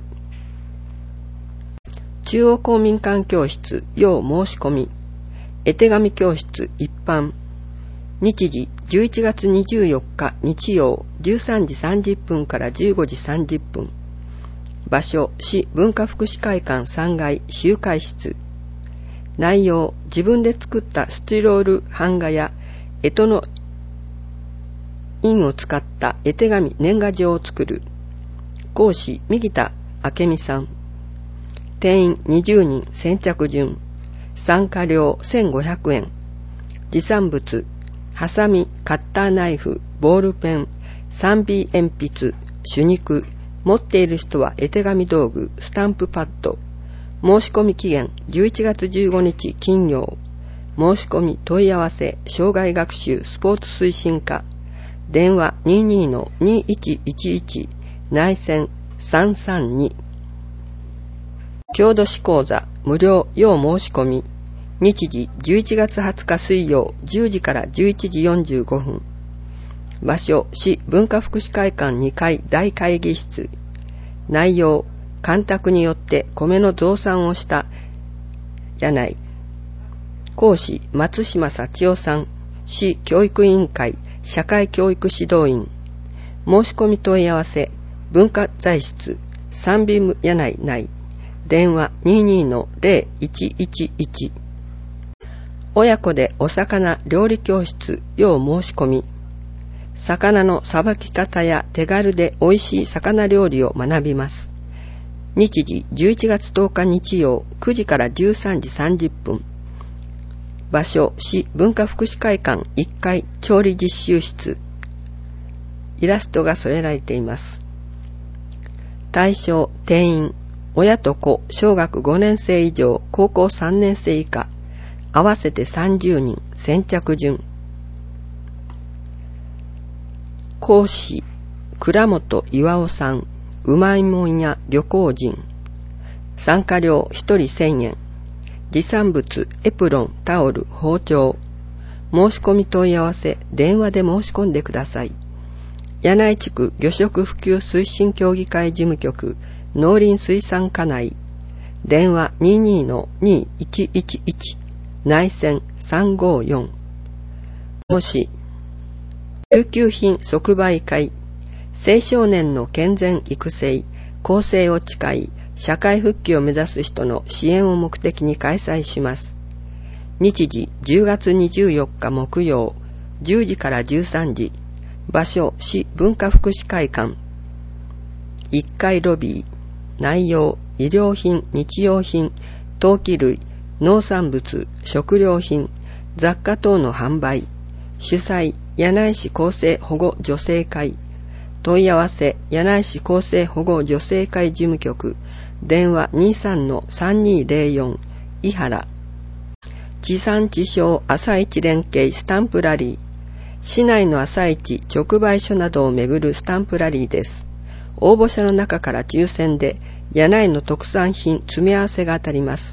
中央公民館教室要申し込み。絵手紙教室一般。日時じゅういちがつにじゅうよっか日曜じゅうさんじさんじゅっぷんからじゅうごじさんじゅっぷん。場所市文化福祉会館さんがい集会室。内容自分で作ったスチロール版画や干支の印を使った絵手紙年賀状を作る。講師右田明美さん。定員にじゅうにん先着順。参加料せんごひゃくえん。持参物ハサミ、カッターナイフ、ボールペン、スリービー 鉛筆、手肉、持っている人は絵手紙道具、スタンプパッド。申し込み期限じゅういちがつじゅうごにち金曜。申し込み問い合わせ障害学習スポーツ推進課。電話 にじゅうにのにいちいちいち 内線さんさんに。郷土史講座無料要申し込み。日時じゅういちがつはつか水曜じゅうじからじゅういちじよんじゅうごふん。場所市文化福祉会館にかい大会議室。内容干拓によって米の増産をした柳井。講師松島幸代さん。市教育委員会社会教育指導員。申し込み問い合わせ文化財室サンビム柳井内。電話 にじゅうにのゼロいちいちいち。親子でお魚料理教室要申し込み。魚のさばき方や手軽で美味しい魚料理を学びます。日時じゅういちがつとおか日曜くじからじゅうさんじさんじゅっぷん。場所市文化福祉会館いっかい調理実習室。イラストが添えられています。対象定員親と子小学ごねんせい以上高校さんねんせい以下合わせてさんじゅうにん先着順。講師倉本巌さん。うまいもんや旅行人。参加料ひとりせんえん。持参物エプロンタオル包丁。申し込み問い合わせ電話で申し込んでください。柳井地区魚食普及推進協議会事務局農林水産課内。電話 にじゅうにのにいちいちいち 内線さんごよん。講師救急品即売会。青少年の健全育成更生を誓い社会復帰を目指す人の支援を目的に開催します。日時じゅうがつにじゅうよっか木曜じゅうじからじゅうさんじ。場所市文化福祉会館いっかいロビー。内容医療品日用品陶器類農産物食料品雑貨等の販売。主催柳井市厚生保護女性会。問い合わせ柳井市厚生保護女性会事務局。電話 にじゅうさんのさんにーゼロよん 井原。地産地消朝市連携スタンプラリー。市内の朝市直売所などをめぐるスタンプラリーです。応募者の中から抽選で柳井の特産品詰め合わせが当たります。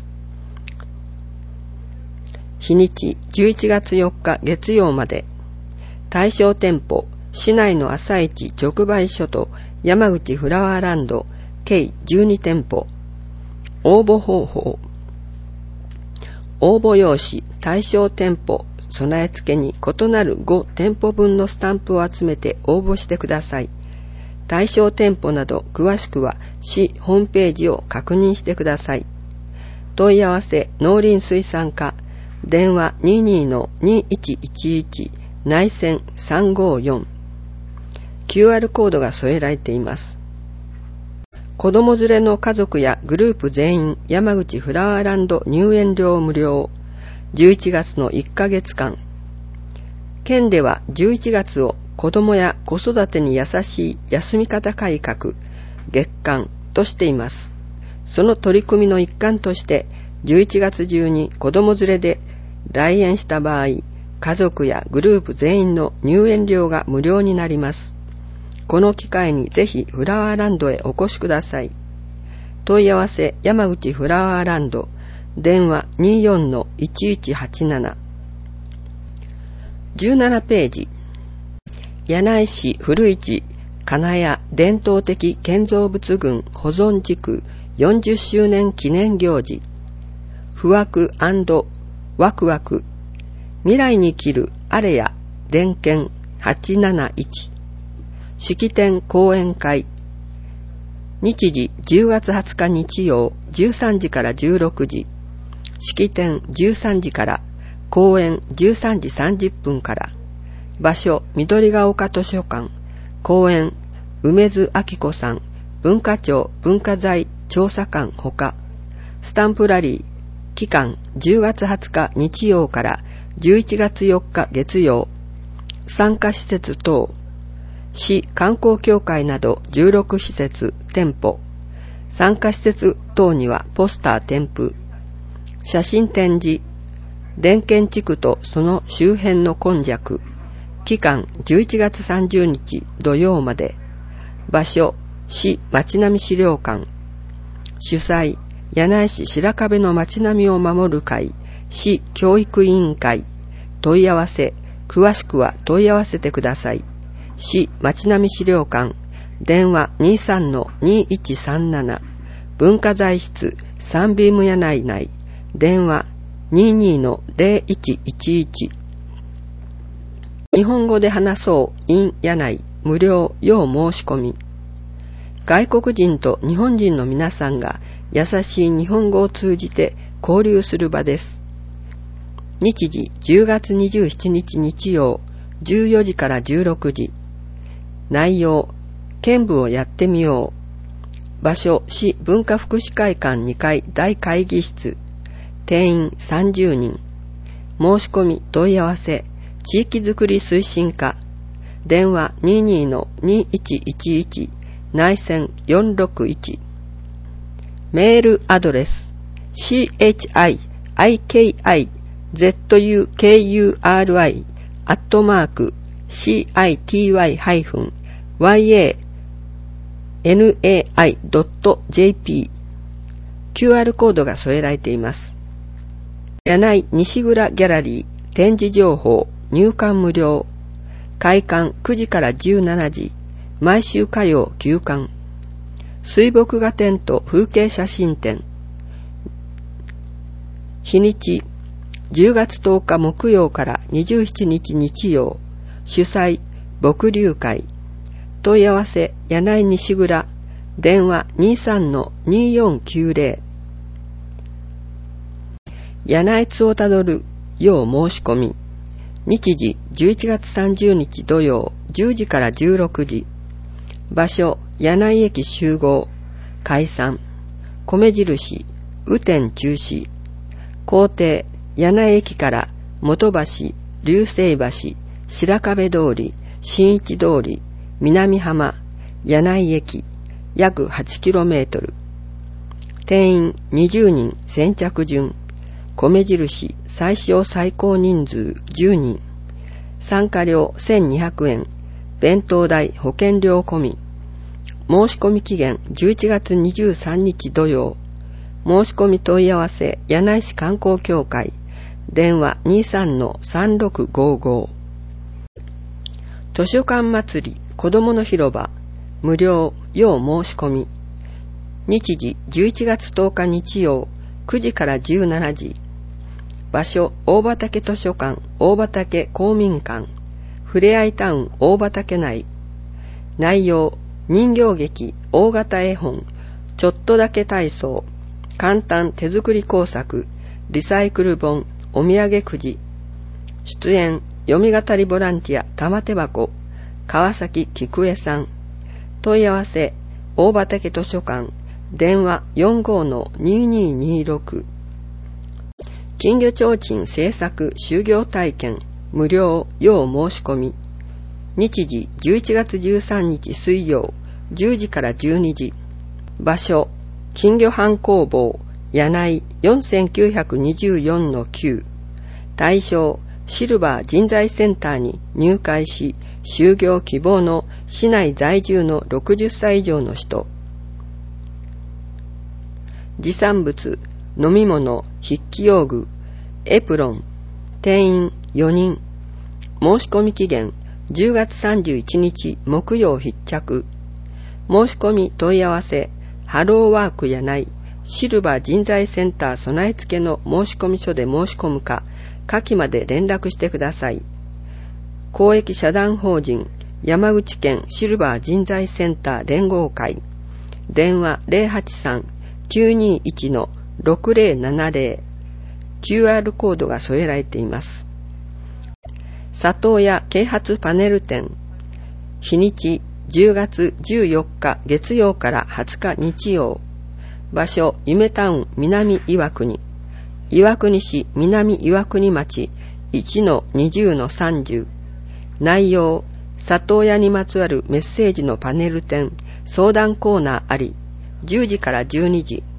日にちじゅういちがつよっか月曜まで。対象店舗市内の朝市直売所と山口フラワーランド計じゅうにてんぽ。応募方法応募用紙対象店舗備え付けに異なるごてんぽぶんのスタンプを集めて応募してください。対象店舗など詳しくは市ホームページを確認してください。問い合わせ農林水産課。電話 にじゅうにのにいちいちいち 内線さんごよん。 キューアール コードが添えられています。子供連れの家族やグループ全員山口フラワーランド入園料無料。じゅういちがつのいっかげつかん。県ではじゅういちがつを子供や子育てに優しい休み方改革月間としています。その取り組みの一環としてじゅういちがつ中に子供連れで来園した場合、家族やグループ全員の入園料が無料になります。この機会にぜひフラワーランドへお越しください。問い合わせ山口フラワーランド。電話 にじゅうよんのいちいちはちなな。じゅうななページ。 柳井市古市金谷伝統的建造物群保存地区よんじゅっしゅうねん記念行事、不惑&ワクワク、未来に生きるアレや伝研はちなないち、式典講演会、日時じゅうがつはつか日曜じゅうさんじからじゅうろくじ、式典じゅうさんじから、講演じゅうさんじさんじゅっぷんから、場所緑が丘図書館、講演梅津明子さん、文化庁文化財調査官ほか、スタンプラリー、期間じゅうがつはつか日曜からじゅういちがつよっか月曜、参加施設等、市観光協会などじゅうろくしせつ店舗、参加施設等にはポスター添付、写真展示、伝研地区とその周辺の今昔、期間じゅういちがつさんじゅうにち土曜まで、場所市町並資料館、主催柳井市白壁の町並みを守る会市教育委員会、問い合わせ詳しくは問い合わせてください。市町並資料館、電話 にさんのにいちさんなな、文化財室サンビーム柳井内、電話 にじゅうにのゼロいちいちいち。日本語で話そう in 柳井無料要申し込み。外国人と日本人の皆さんが優しい日本語を通じて交流する場です。日時じゅうがつにじゅうしちにち日曜じゅうよじからじゅうろくじ。内容、剣舞をやってみよう。場所、市文化福祉会館にかい大会議室。定員さんじゅうにん。申し込み問い合わせ、地域づくり推進課。電話 にじゅうにのにいちいちいち、内線よんろくいち。メールアドレス、シーエイチアイアイケーアイゼットユーケーユーアールアイ アットマーク シーアイティーワイ ハイフン ワイエーエヌエーアイ ドット ジェーピー。キューアール コードが添えられています。柳井西蔵ギャラリー展示情報入館無料。開館くじからじゅうしちじ。毎週火曜休館。水墨画展と風景写真展。日にちじゅうがつとおか木曜からにじゅうしちにち日曜。主催墨龍会。問い合わせ柳井西蔵。電話 にさんのによんきゅうゼロ。柳井津をたどる要申し込み。日時じゅういちがつさんじゅうにち土曜じゅうじからじゅうろくじ。場所柳井駅集合。解散。米印雨天中止。工程柳井駅から元橋、流星橋、白壁通り、新一通り、南浜、柳井駅約 はちキロメートル。定員にじゅうにん先着順。米印最小最高人数じゅうにん。参加料せんにひゃくえん。弁当代保険料込み。申し込み期限じゅういちがつにじゅうさんにち土曜。申し込み問い合わせ柳井市観光協会。電話 にさんのさんろくごご。図書館祭り子どもの広場無料要申し込み。日時じゅういちがつとおか日曜くじからじゅうしちじ。場所大畑図書館大畑公民館。ふれあいタウン大畑内。内容人形劇大型絵本ちょっとだけ体操簡単手作り工作リサイクル本お土産くじ。出演読み語りボランティア玉手箱川崎菊江さん。問い合わせ大畑図書館電話 よんごのにににろく。金魚提灯制作修行体験無料要申し込み。日時じゅういちがつじゅうさんにち水曜じゅうじからじゅうにじ。場所金魚班工房柳井 よんきゅうによんのきゅう。対象シルバー人材センターに入会し就業希望の市内在住のろくじゅっさい以上の人。持参物飲み物筆記用具エプロン。定員よにん。申し込み期限じゅうがつさんじゅういちにち木曜必着。申し込み問い合わせ、ハローワークやないシルバー人材センター備え付けの申込書で申し込むか、下記まで連絡してください。公益社団法人山口県シルバー人材センター連合会、電話 ゼロはちさん きゅうにいち ろくゼロななゼロ、キューアール コードが添えられています。里親啓発パネル展、日にちじゅうがつじゅうよっか月曜からはつか日曜、場所夢タウン南岩国、岩国市南岩国町 いちのにじゅうのさんじゅう、内容里親にまつわるメッセージのパネル展、相談コーナーあり、じゅうじからじゅうにじ。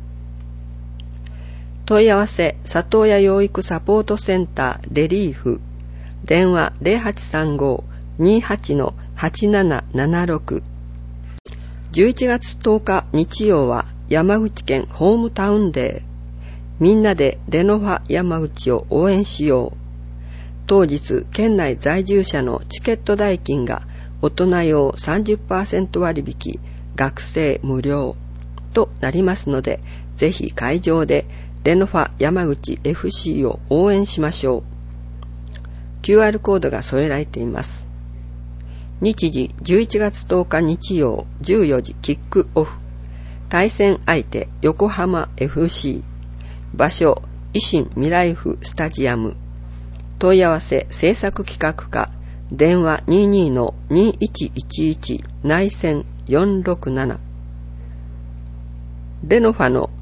問い合わせ里親養育サポートセンターレリーフ、電話 ゼロはちさんご にはち はちななななろく。じゅういちがつとおか日曜は山口県ホームタウンデー。みんなでレノファ山口を応援しよう。当日県内在住者のチケット代金が大人用 さんじゅっパーセント 割引、学生無料となりますので、ぜひ会場でレノファ山口 エフシー を応援しましょう。キューアール コードが添えられています。日時じゅういちがつとおか日曜じゅうよじキックオフ。対戦相手横浜 エフシー。場所維新未来府スタジアム。問い合わせ制作企画課、電話 にじゅうにのにいちいちいち 内線よんろくなな。レノファの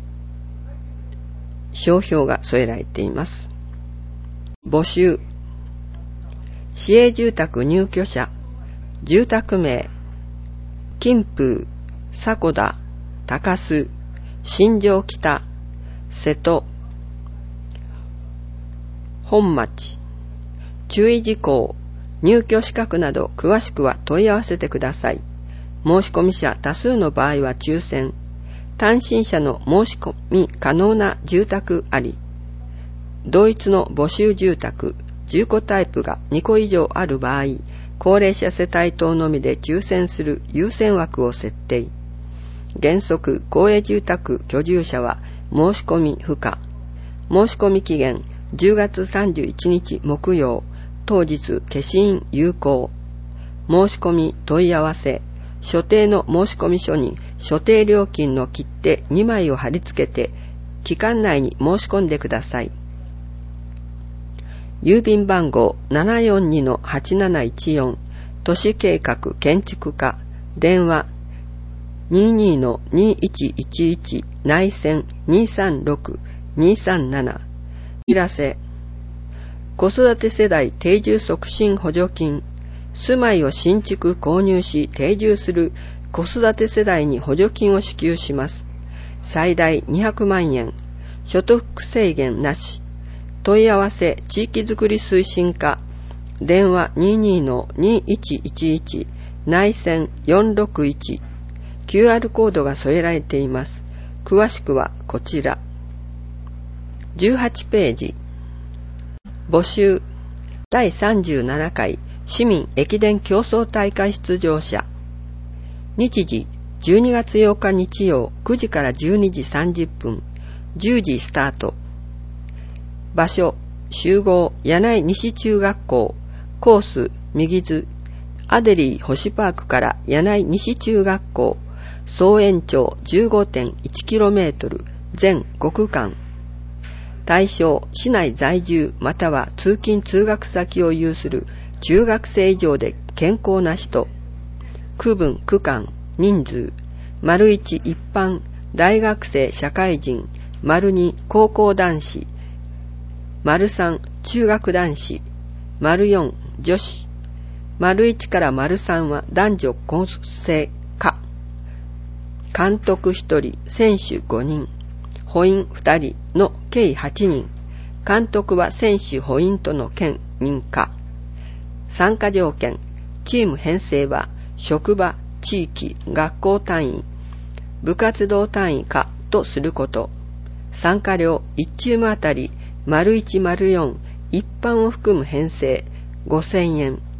商標が添えられています。募集。市営住宅入居者、住宅名、金風、迫田、高須、新庄北、瀬戸、本町。注意事項、入居資格など詳しくは問い合わせてください。申込者多数の場合は抽選。単身者の申し込み可能な住宅あり。同一の募集住宅、じゅうこタイプがにこ以上ある場合、高齢者世帯等のみで抽選する優先枠を設定。原則、公営住宅居住者は申し込み不可。申し込み期限、じゅうがつさんじゅういちにち木曜、当日消印有効。申し込み問い合わせ、所定の申し込み書に所定料金の切手にまいを貼り付けて、期間内に申し込んでください。郵便番号 ななよんにのはちなないちよん、都市計画建築課、電話 にじゅうにのにいちいちいち 内線 にさんろく にさんなな。お知らせ。子育て世代定住促進補助金。住まいを新築購入し定住する子育て世代に補助金を支給します。最大にひゃくまんえん。所得制限なし。問い合わせ地域づくり推進課。電話 にじゅうにのにいちいちいち 内線よんろくいち。キューアール コードが添えられています。詳しくはこちら。じゅうはちページ。募集。だいさんじゅうななかい市民駅伝競争大会出場者。日時じゅうにがつようか日曜くじからじゅうにじさんじゅっぷん、じゅうじスタート。場所集合柳井西中学校、コース右図、アデリー星パークから柳井西中学校、総延長 じゅうごてんいちキロメートル、全ごくかん。対象市内在住または通勤通学先を有する中学生以上で健康な人。区分区間人数丸いち一般大学生社会人、丸に高校男子、丸さん中学男子、丸よん女子、丸いちから丸さんは男女混成か。監督ひとり、選手ごにん、補員ふたりの計はちにん。監督は選手補員との兼任か。参加条件、チーム編成は職場、地域、学校単位、部活動単位かとすること。参加料いちチームあたり丸いち丸よん一般を含む編成ごせんえん、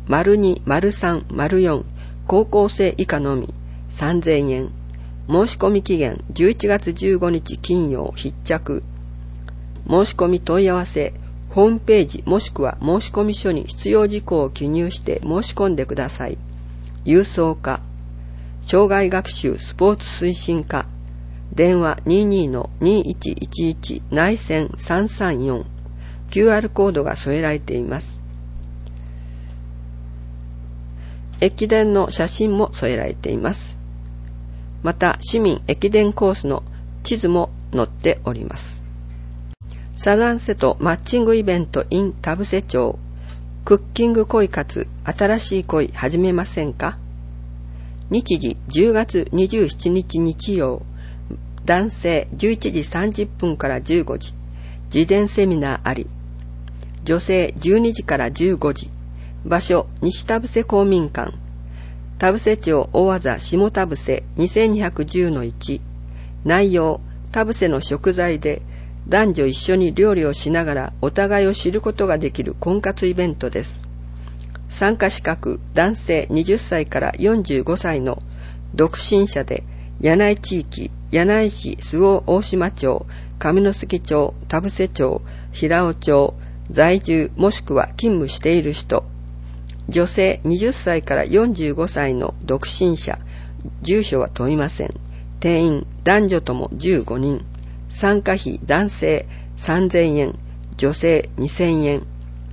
に、さん、よん、高校生以下のみさんぜんえん。申し込み期限じゅういちがつじゅうごにち金曜必着。申し込み問い合わせ、ホームページもしくは申し込み書に必要事項を記入して申し込んでください。郵送課、障害学習スポーツ推進課、電話 にじゅうに のにいちいちいち 内線さんさんよん、キューアール コードが添えられています。駅伝の写真も添えられています。また、市民駅伝コースの地図も載っております。サザンセとマッチングイベント in 田伏町。クッキング恋活、新しい恋始めませんか？日時じゅうがつにじゅうしちにち日曜。男性じゅういちじさんじゅっぷんからじゅうごじ。事前セミナーあり。女性じゅうにじからじゅうごじ。場所、西田伏公民館。田伏町大技下田伏 にせんにひゃくじゅうのいち。内容、田伏の食材で男女一緒に料理をしながらお互いを知ることができる婚活イベントです。参加資格、男性はたちからよんじゅうごさいの独身者で、柳井地域、柳井市周防大島町、上野杉町、田伏町、平尾町、在住もしくは勤務している人。女性はたちからよんじゅうごさいの独身者、住所は問いません。定員、男女ともじゅうごにん。参加費、男性さんぜんえん、女性にせんえん。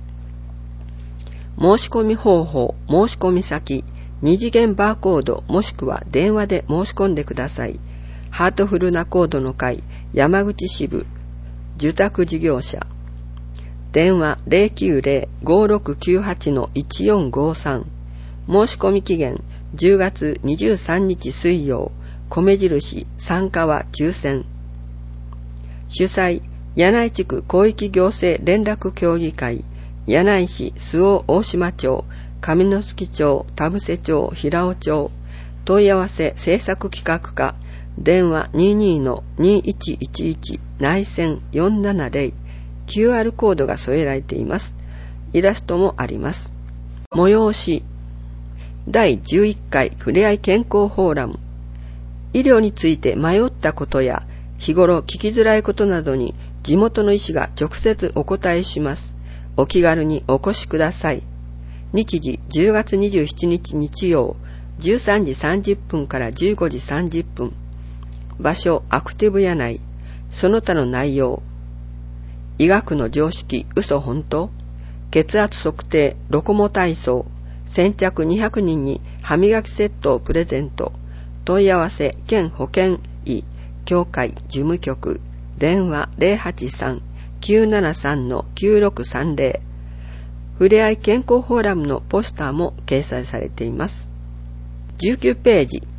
申し込み方法、申し込み先、二次元バーコードもしくは電話で申し込んでください。ハートフルなコードの会、山口支部、受託事業者。電話 ゼロきゅうゼロ ごろくきゅうはち のいちよんごさん。申し込み期限じゅうがつにじゅうさんにち水曜。米印、参加は抽選。主催、柳井地区広域行政連絡協議会、柳井市周防大島町、上野杉町、田伏町、平尾町。問い合わせ制作企画課、電話 にじゅうに のにいちいちいち 内線よんななゼロ。キューアール コードが添えられています。イラストもあります。催し、だいじゅういっかいふれあい健康フォーラム。医療について迷ったことや日頃聞きづらいことなどに地元の医師が直接お答えします。お気軽にお越しください。日時じゅうがつにじゅうしちにち日曜、じゅうさんじさんじゅっぷんからじゅうごじさんじゅっぷん。場所、アクティブ柳井。その他の内容。医学の常識、嘘本当？血圧測定、ロコモ体操。先着にひゃくにんに歯磨きセットをプレゼント。問い合わせ、県保健医協会事務局。電話 ゼロはちさん きゅうななさん きゅうろくさんゼロ。ふれあい健康フォーラムのポスターも掲載されています。じゅうきゅうページ。